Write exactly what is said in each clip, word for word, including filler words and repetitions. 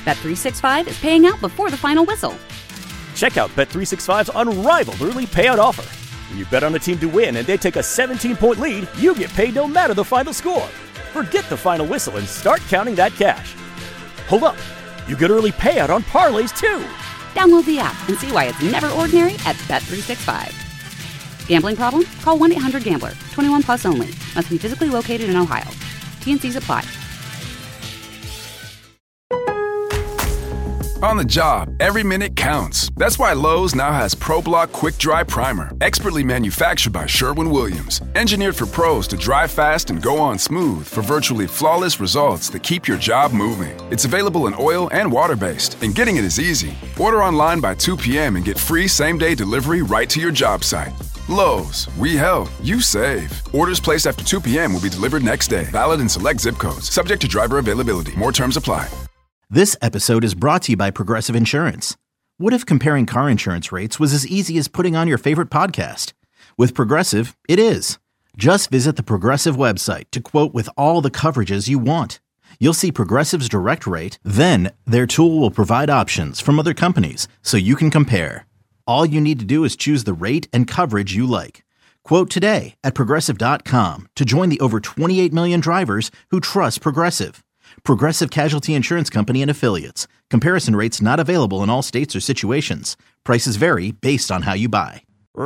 Bet three sixty-five is paying out before the final whistle. Check out Bet three sixty-five's unrivaled early payout offer. When you bet on a team to win and they take a seventeen-point lead, you get paid no matter the final score. Forget the final whistle and start counting that cash. Hold up. You get early payout on parlays, too. Download the app and see why it's never ordinary at Bet three sixty-five. Gambling problem? Call one eight hundred gambler. twenty-one plus only. Must be physically located in Ohio. T N Cs apply. On the job, every minute counts. That's why Lowe's now has ProBlock Quick Dry Primer, expertly manufactured by Sherwin-Williams. Engineered for pros to dry fast and go on smooth for virtually flawless results that keep your job moving. It's available in oil and water-based, and getting it is easy. Order online by two p.m. and get free same-day delivery right to your job site. Lowe's, we help, you save. Orders placed after two p.m. will be delivered next day. Valid in select zip codes. Subject to driver availability. More terms apply. This episode is brought to you by Progressive Insurance. What if comparing car insurance rates was as easy as putting on your favorite podcast? With Progressive, it is. Just visit the Progressive website to quote with all the coverages you want. You'll see Progressive's direct rate, then their tool will provide options from other companies so you can compare. All you need to do is choose the rate and coverage you like. Quote today at Progressive dot com to join the over twenty-eight million drivers who trust Progressive. Progressive Casualty Insurance Company and Affiliates. Comparison rates not available in all states or situations. Prices vary based on how you buy.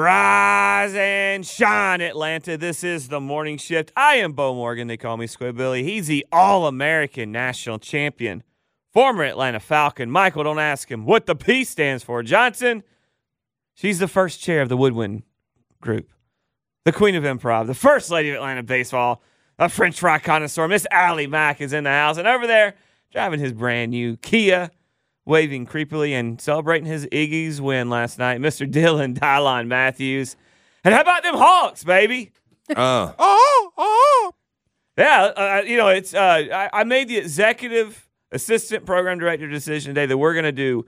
Rise and shine, Atlanta. This is the Morning Shift. I am Bo Morgan. They call me Squidbilly. He's the All-American National Champion, former Atlanta Falcon. Michael, don't ask him what the P stands for. Johnson, she's the first chair of the Woodwind Group, the Queen of Improv, the First Lady of Atlanta Baseball, a French fry connoisseur. Miss Allie Mack is in the house. And over there, driving his brand new Kia, waving creepily and celebrating his Iggy's win last night, Mister Dylan Dylon Matthews. And how about them Hawks, baby? Uh. oh, oh. Yeah, uh, you know, it's. Uh, I, I made the executive assistant program director decision today that we're going to do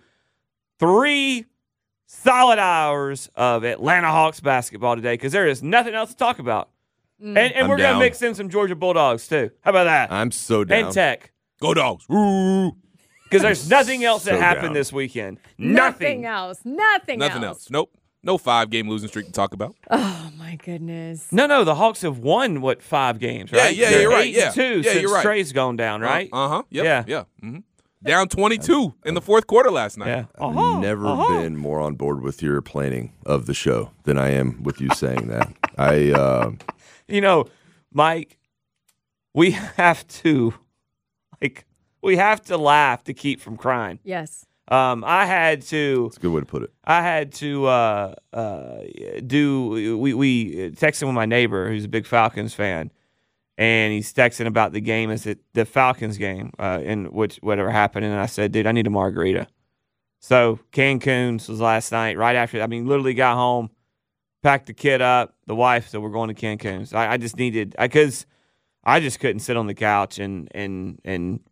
three solid hours of Atlanta Hawks basketball today because there is nothing else to talk about. Mm. And, and we're going to mix in some Georgia Bulldogs, too. How about that? I'm so down. And Tech. Go Dogs. Because there's nothing else that so happened down. this weekend. Nothing. Nothing else. Nothing, Nothing else. else. Nope. No five-game losing streak to talk about. Oh, my goodness. No, no. The Hawks have won, what, five games, right? Yeah, yeah, They're you're right. eight Yeah. and two yeah, since you're right. Trey's gone down, right? Uh, uh-huh. Yep. Yeah. Yeah. Mm-hmm. Down twenty-two in the fourth quarter last night. Yeah. I've uh-huh. never uh-huh. been more on board with your planning of the show than I am with you saying that. I, uh, you know, Mike, we have to, like, we have to laugh to keep from crying. Yes. Um, I had to. That's a good way to put it. I had to uh, uh, do. We we texted with my neighbor who's a big Falcons fan, and he's texting about the game. Is it the Falcons game? Uh, in which whatever happened, and I said, dude, I need a margarita. So Cancun's was last night. Right after, I mean, literally got home, packed the kid up, the wife. So we're going to Cancun's. I, I just needed because I, I just couldn't sit on the couch and and and.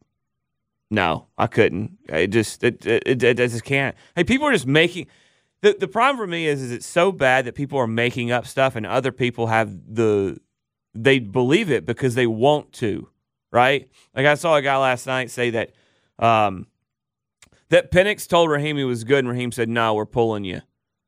No, I couldn't. It just it, it it it just can't. Hey, people are just making the the problem for me is is it's so bad that people are making up stuff and other people have the they believe it because they want to, right? Like I saw a guy last night say that um that Penix told Raheem he was good and Raheem said, "No, we're pulling you."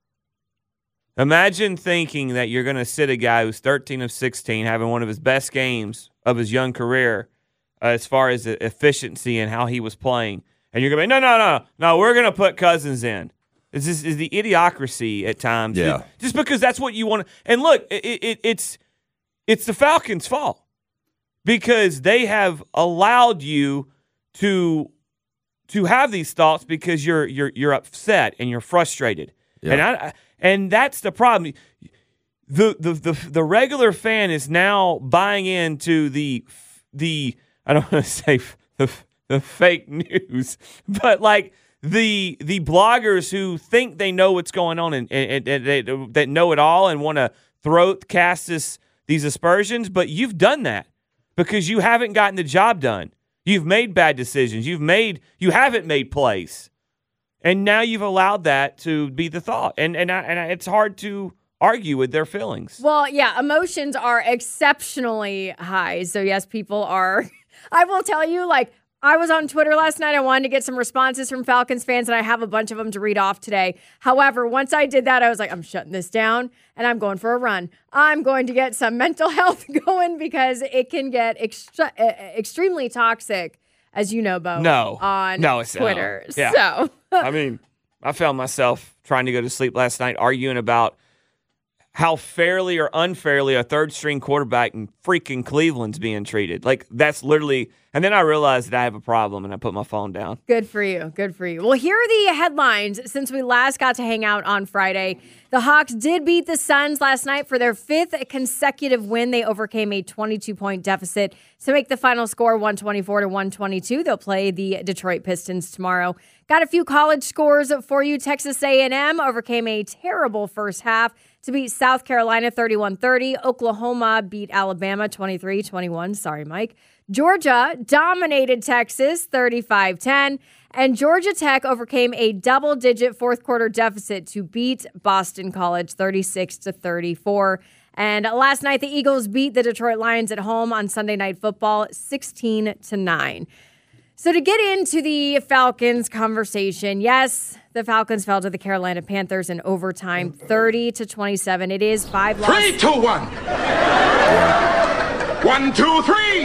Imagine thinking that you're going to sit a guy who's thirteen of sixteen, having one of his best games of his young career. Uh, as far as the efficiency and how he was playing. And you're going to be, no, no, no, no, we're going to put Cousins in. This is, is the idiocracy at times. Yeah. Just because that's what you want to. And look, it, it, it's it's the Falcons' fault because they have allowed you to to have these thoughts because you're you're you're upset and you're frustrated. Yeah. And I and that's the problem. The, the the the regular fan is now buying into the the I don't want to say the, the fake news, but like the the bloggers who think they know what's going on and, and, and they, that know it all and want to throw cast this, these aspersions, but you've done that because you haven't gotten the job done. You've made bad decisions. You've made you haven't made plays, and now you've allowed that to be the thought, and and I, and I, it's hard to argue with their feelings. Well, yeah, emotions are exceptionally high. So yes, people are. I will tell you, like, I was on Twitter last night. I wanted to get some responses from Falcons fans, and I have a bunch of them to read off today. However, once I did that, I was like, I'm shutting this down, and I'm going for a run. I'm going to get some mental health going because it can get extre- extremely toxic, as you know, Bo, no. on no, it's, Twitter. No. Yeah. So, I mean, I found myself trying to go to sleep last night arguing about how fairly or unfairly a third-string quarterback in freaking Cleveland's being treated. Like, that's literally – and then I realized that I have a problem, and I put my phone down. Good for you. Good for you. Well, here are the headlines since we last got to hang out on Friday. The Hawks did beat the Suns last night for their fifth consecutive win. They overcame a twenty-two point deficit to make the final score one twenty-four to one twenty-two. They'll play the Detroit Pistons tomorrow. Got a few college scores for you. Texas A and M overcame a terrible first half to beat South Carolina thirty-one thirty. Oklahoma beat Alabama twenty-three twenty-one. Sorry, Mike. Georgia dominated Texas thirty-five ten. And Georgia Tech overcame a double-digit fourth-quarter deficit to beat Boston College thirty-six to thirty-four. And last night, the Eagles beat the Detroit Lions at home on Sunday Night Football sixteen to nine. So to get into the Falcons conversation, yes, the Falcons fell to the Carolina Panthers in overtime, thirty to twenty-seven. It is five losses. Three, two, one. One, two, three.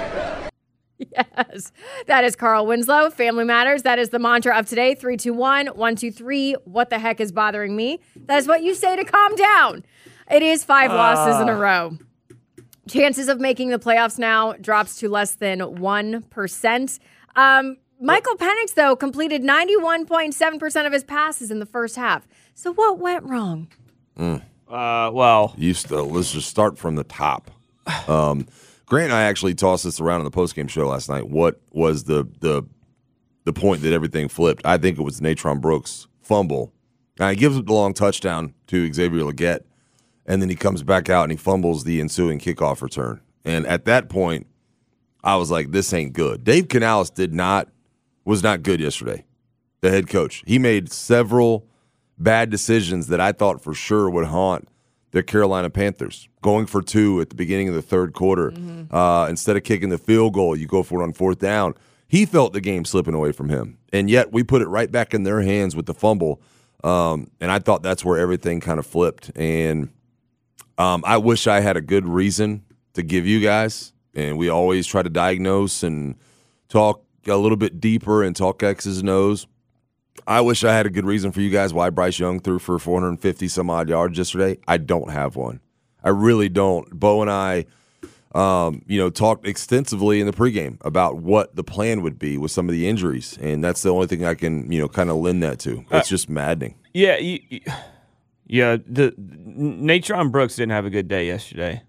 Yes, that is Carl Winslow. Family Matters. That is the mantra of today. Three, two, one. One, two, three. What the heck is bothering me? That is what you say to calm down. It is five uh. losses in a row. Chances of making the playoffs now drops to less than one percent. Um, Michael Penix, though, completed ninety-one point seven percent of his passes in the first half. So what went wrong? Mm. Uh, well, you still, let's just start from the top. Um, Grant and I actually tossed this around in the postgame show last night. What was the the the point that everything flipped? I think it was Natron Brooks' fumble. Now, he gives up the long touchdown to Xavier Legette, and then he comes back out and he fumbles the ensuing kickoff return. And at that point, I was like, this ain't good. Dave Canales did not was not good yesterday, the head coach. He made several bad decisions that I thought for sure would haunt the Carolina Panthers. Going for two at the beginning of the third quarter. Mm-hmm. Uh, instead of kicking the field goal, you go for it on fourth down. He felt the game slipping away from him. And yet we put it right back in their hands with the fumble. Um, and I thought that's where everything kind of flipped. And um, I wish I had a good reason to give you guys. And we always try to diagnose and talk a little bit deeper and talk X's and O's. I wish I had a good reason for you guys why Bryce Young threw for four hundred fifty some odd yards yesterday. I don't have one. I really don't. Bo and I, um, you know, talked extensively in the pregame about what the plan would be with some of the injuries, and that's the only thing I can, you know, kind of lend that to. It's uh, just maddening. Yeah, you, you, yeah. The Natron Brooks didn't have a good day yesterday.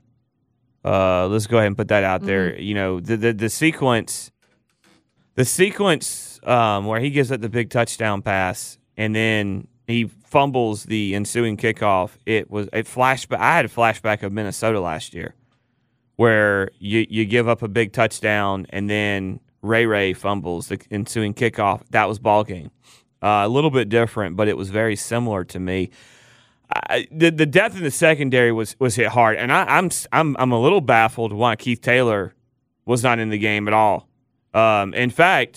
Uh, let's go ahead and put that out mm-hmm. there. You know, the the, the sequence, the sequence. Um, where he gives up the big touchdown pass and then he fumbles the ensuing kickoff. It was a flashback. I had a flashback of Minnesota last year, where you you give up a big touchdown and then Ray Ray fumbles the ensuing kickoff. That was ball game. Uh, a little bit different, but it was very similar to me. I, the the depth in the secondary was was hit hard, and I, I'm I'm I'm a little baffled why Keith Taylor was not in the game at all. Um, in fact.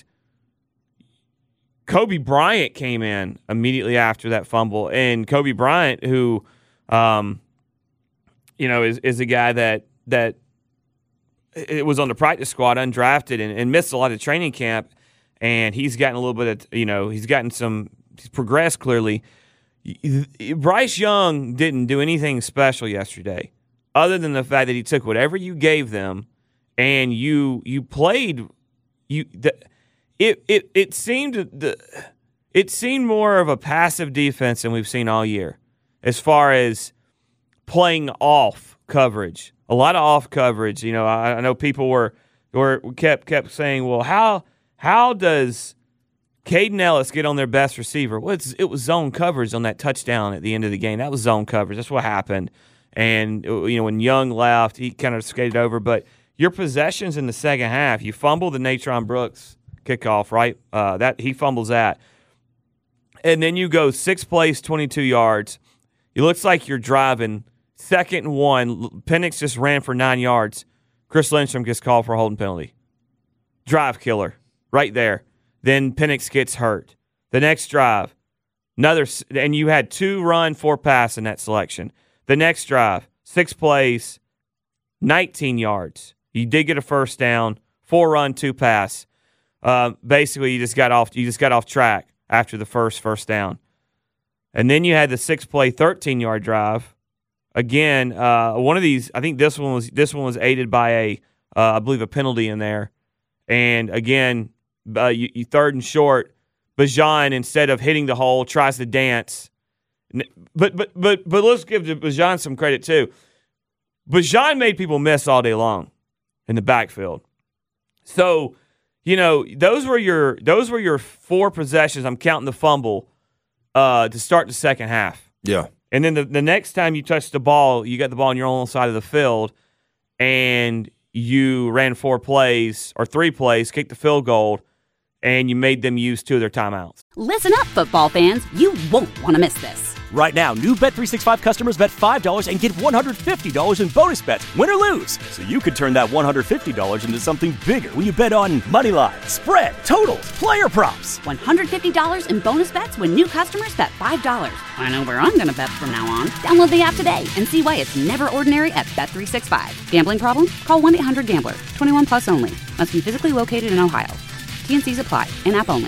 Kobe Bryant came in immediately after that fumble, and Kobe Bryant, who, um, you know, is is a guy that that it was on the practice squad, undrafted, and, and missed a lot of training camp, and he's gotten a little bit of, you know, he's gotten some, he's progressed clearly. Bryce Young didn't do anything special yesterday, other than the fact that he took whatever you gave them, and you you played you. The, It it it seemed the it seemed more of a passive defense than we've seen all year, as far as playing off coverage. A lot of off coverage. You know, I, I know people were were kept kept saying, well, how how does Caden Ellis get on their best receiver? Well, it's, it was zone coverage on that touchdown at the end of the game. That was zone coverage. That's what happened. And you know, when Young left, he kind of skated over. But your possessions in the second half, you fumbled the Natron Brooks kickoff, right? Uh, that he fumbles that. And then you go six plays, twenty-two yards. It looks like you're driving second and one. Penix just ran for nine yards. Chris Lindstrom gets called for a holding penalty. Drive killer. right there. Then Penix gets hurt. The next drive, another, and you had two run, four pass in that selection. The next drive, six plays, nineteen yards. You did get a first down, four run, two pass. Uh, basically, you just got off. You just got off track after the first first down, and then you had the six play, thirteen yard drive. Again, uh, one of these. I think this one was this one was aided by a, uh, I believe, a penalty in there. And again, uh, you, you third and short. Bijan, instead of hitting the hole, tries to dance. But but but but let's give Bijan some credit too. Bijan made people miss all day long in the backfield. So, you know, those were your those were your four possessions. I'm counting the fumble uh, to start the second half. Yeah. And then the, the next time you touched the ball, you got the ball on your own side of the field, and you ran four plays or three plays, kicked the field goal, and you made them use two of their timeouts. Listen up, football fans. You won't want to miss this. Right now, new Bet three sixty-five customers bet five dollars and get one hundred fifty dollars in bonus bets, win or lose. So you could turn that one hundred fifty dollars into something bigger when you bet on money line, spread, totals, player props. one hundred fifty dollars in bonus bets when new customers bet five dollars. I know where I'm going to bet from now on. Download the app today and see why it's never ordinary at Bet three sixty-five. Gambling problem? Call one eight hundred gambler. twenty-one plus only. Must be physically located in Ohio. T N Cs apply. In-app only.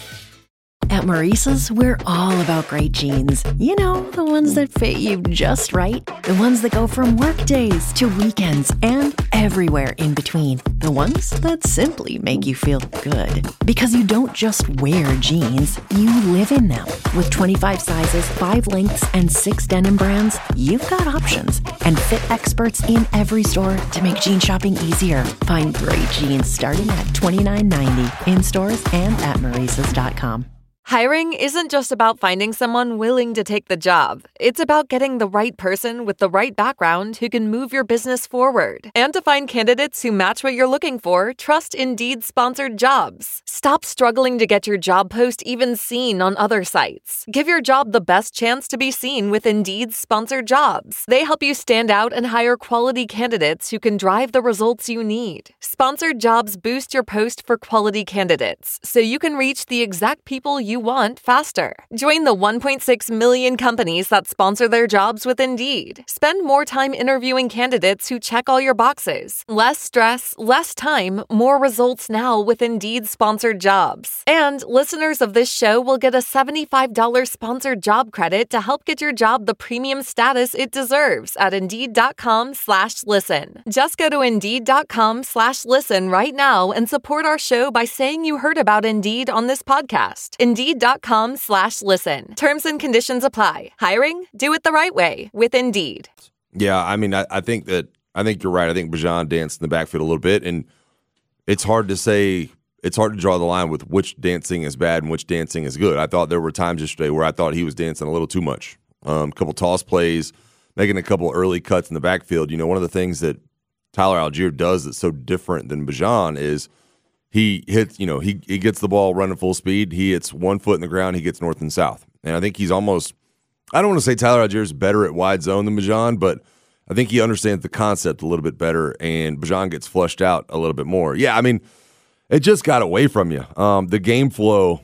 At Maurice's, we're all about great jeans. You know, the ones that fit you just right. The ones that go from work days to weekends and everywhere in between. The ones that simply make you feel good. Because you don't just wear jeans, you live in them. With twenty-five sizes, five lengths, and six denim brands, you've got options. And fit experts in every store to make jean shopping easier. Find great jeans starting at twenty-nine ninety in stores and at Maurices dot com. Hiring isn't just about finding someone willing to take the job. It's about getting the right person with the right background who can move your business forward. And to find candidates who match what you're looking for, trust Indeed-sponsored jobs. Stop struggling to get your job post even seen on other sites. Give your job the best chance to be seen with Indeed-sponsored jobs. They help you stand out and hire quality candidates who can drive the results you need. Sponsored jobs boost your post for quality candidates, so you can reach the exact people you want faster. Join the one point six million companies that sponsor their jobs with Indeed. Spend more time interviewing candidates who check all your boxes. Less stress, less time, more results now with Indeed-sponsored jobs. And listeners of this show will get a seventy-five dollars sponsored job credit to help get your job the premium status it deserves at Indeed.com slash listen. Just go to Indeed.com slash listen right now and support our show by saying you heard about Indeed on this podcast. Indeed.com slash listen. Terms and conditions apply. Hiring? Do it the right way with Indeed. Yeah, I mean, I, I think that I think you're right. I think Bijan danced in the backfield a little bit, and it's hard to say. It's hard to draw the line with which dancing is bad and which dancing is good. I thought there were times yesterday where I thought he was dancing a little too much. A um, couple toss plays, making a couple early cuts in the backfield. You know, one of the things that Tyler Algier does that's so different than Bijan is he hits, you know, he, he gets the ball running full speed. He hits one foot in the ground. He gets north and south. And I think he's almost, I don't want to say Tyler Algier is better at wide zone than Bijan, but I think he understands the concept a little bit better, and Bijan gets flushed out a little bit more. Yeah, I mean, it just got away from you. Um, the game flow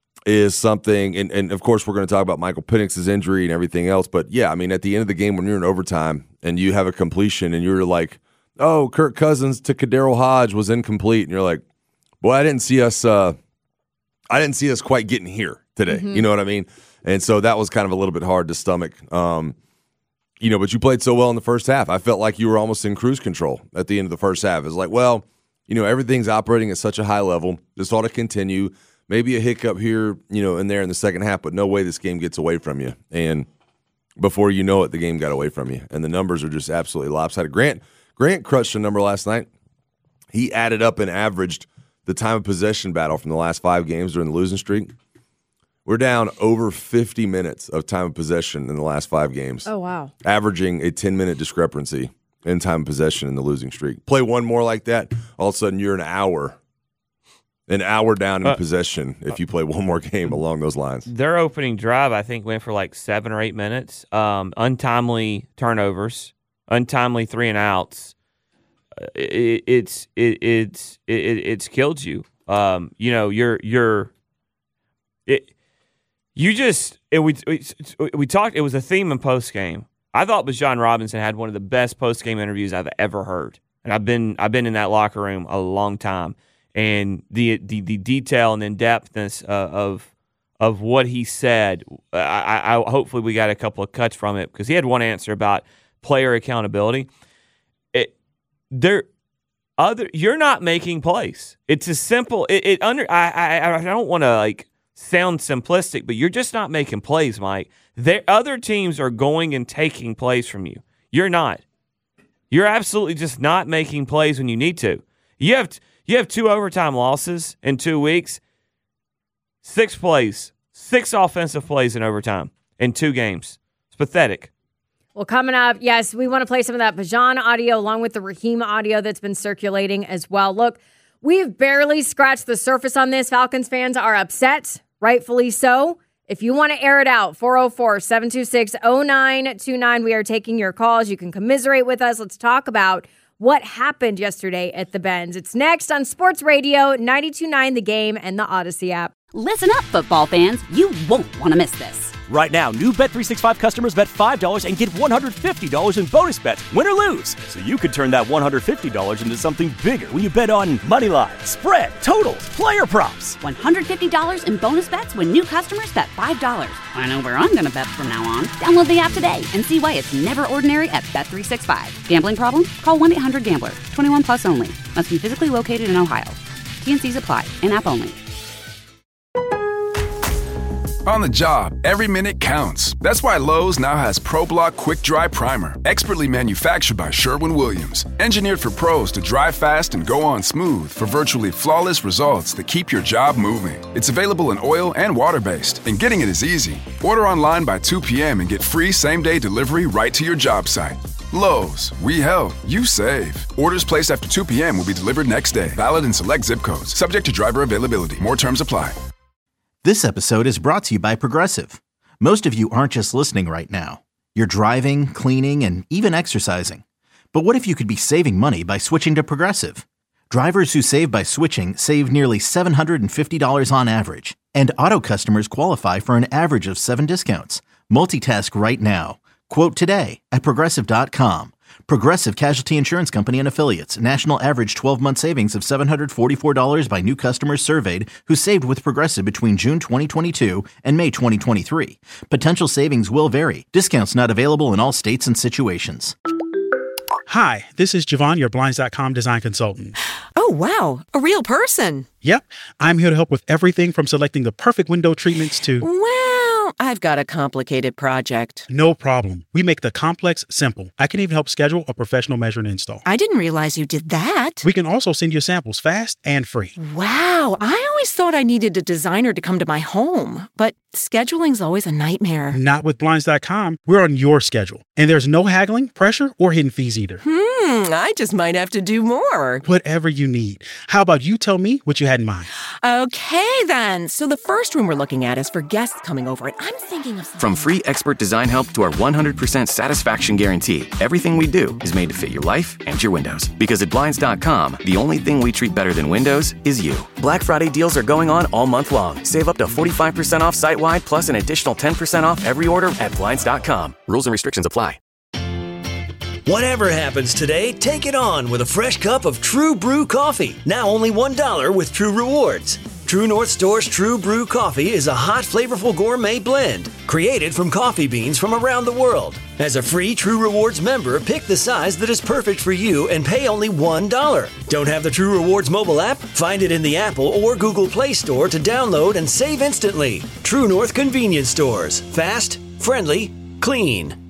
is something, and, and of course we're going to talk about Michael Penix's injury and everything else, but yeah, I mean, at the end of the game when you're in overtime and you have a completion and you're like, oh, Kirk Cousins to Kadero Hodge was incomplete, and you're like, boy, I didn't see us. Uh, I didn't see us quite getting here today. Mm-hmm. You know what I mean? And so that was kind of a little bit hard to stomach. Um, you know, but you played so well in the first half. I felt like you were almost in cruise control at the end of the first half. It's like, well, you know, everything's operating at such a high level. This ought to continue. Maybe a hiccup here, you know, in there in the second half, but no way this game gets away from you. And before you know it, the game got away from you, and the numbers are just absolutely lopsided. Grant Grant crushed a number last night. He added up and averaged the time of possession battle from the last five games during the losing streak. We're down over fifty minutes of time of possession in the last five games. Oh, wow. Averaging a ten-minute discrepancy in time of possession in the losing streak. Play one more like that, all of a sudden you're an hour. An hour down in uh, possession if you play one more game along those lines. Their opening drive, I think, went for like seven or eight minutes. Um, untimely turnovers, untimely three and outs. It, it's it, it's it, it's killed you. Um, you know, you're you're it. You just it, we, we we talked. It was a theme in post game. I thought Bijan Robinson had one of the best post game interviews I've ever heard, and I've been I've been in that locker room a long time, and the the, the detail and in depthness uh, of of what he said. I, I hopefully we got a couple of cuts from it because he had one answer about player accountability. It there other you're not making plays. It's as simple. It, it under I I, I don't want to like. sound simplistic, but you're just not making plays, Mike. There, other teams are going and taking plays from you. You're not. You're absolutely just not making plays when you need to. You have you have two overtime losses in two weeks, six plays, six offensive plays in overtime in two games. It's pathetic. Well, coming up, yes, we want to play some of that Bijan audio along with the Raheem audio that's been circulating as well. Look, we've barely scratched the surface on this. Falcons fans are upset, rightfully so. If you want to air it out, four oh four, seven two six, oh nine two nine. We are taking your calls. You can commiserate with us. Let's talk about what happened yesterday at the Benz. It's next on Sports Radio, ninety-two point nine The Game and the Odyssey app. Listen up, football fans. You won't want to miss this. Right now, new Bet three sixty-five customers bet five dollars and get one hundred fifty dollars in bonus bets, win or lose. So you could turn that one hundred fifty dollars into something bigger when you bet on money line, spread, totals, player props. one hundred fifty dollars in bonus bets when new customers bet five dollars. I know where I'm going to bet from now on. Download the app today and see why it's never ordinary at Bet three sixty-five. Gambling problem? Call one eight hundred gambler. twenty-one plus only. Must be physically located in Ohio. T N Cs apply. In-app only. On the job, every minute counts. That's why Lowe's now has ProBlock Quick Dry Primer, expertly manufactured by Sherwin-Williams. Engineered for pros to dry fast and go on smooth for virtually flawless results that keep your job moving. It's available in oil and water-based, and getting it is easy. Order online by two p.m. and get free same-day delivery right to your job site. Lowe's, we help, you save. Orders placed after two p.m. will be delivered next day. Valid in select zip codes. Subject to driver availability. More terms apply. This episode is brought to you by Progressive. Most of you aren't just listening right now. You're driving, cleaning, and even exercising. But what if you could be saving money by switching to Progressive? Drivers who save by switching save nearly seven hundred fifty dollars on average. And auto customers qualify for an average of seven discounts. Multitask right now. Quote today at Progressive dot com. Progressive Casualty Insurance Company and Affiliates. National average twelve-month savings of seven hundred forty-four dollars by new customers surveyed who saved with Progressive between June twenty twenty-two and May twenty twenty-three. Potential savings will vary. Discounts not available in all states and situations. Hi, this is Javon, your Blinds dot com design consultant. Oh, wow. A real person. Yep. I'm here to help with everything from selecting the perfect window treatments to... Well, I've got a complicated project. No problem. We make the complex simple. I can even help schedule a professional measure and install. I didn't realize you did that. We can also send you samples fast and free. Wow. I always thought I needed a designer to come to my home, but scheduling's always a nightmare. Not with Blinds dot com. We're on your schedule. And there's no haggling, pressure, or hidden fees either. Hmm, I just might have to do more. Whatever you need. How about you tell me what you had in mind? Okay, then. So the first room we're looking at is for guests coming over, and I'm thinking of... From free expert design help to our one hundred percent satisfaction guarantee, everything we do is made to fit your life and your windows. Because at Blinds dot com, the only thing we treat better than windows is you. Black Friday deals are going on all month long. Save up to forty-five percent off site-wide, plus an additional ten percent off every order at Blinds dot com. Rules and restrictions apply. Whatever happens today, take it on with a fresh cup of True Brew coffee. Now only one dollar with True Rewards. True North Store's True Brew coffee is a hot, flavorful gourmet blend created from coffee beans from around the world. As a free True Rewards member, pick the size that is perfect for you and pay only one dollar. Don't have the True Rewards mobile app? Find it in the Apple or Google Play Store to download and save instantly. True North Convenience Stores. Fast, friendly, clean.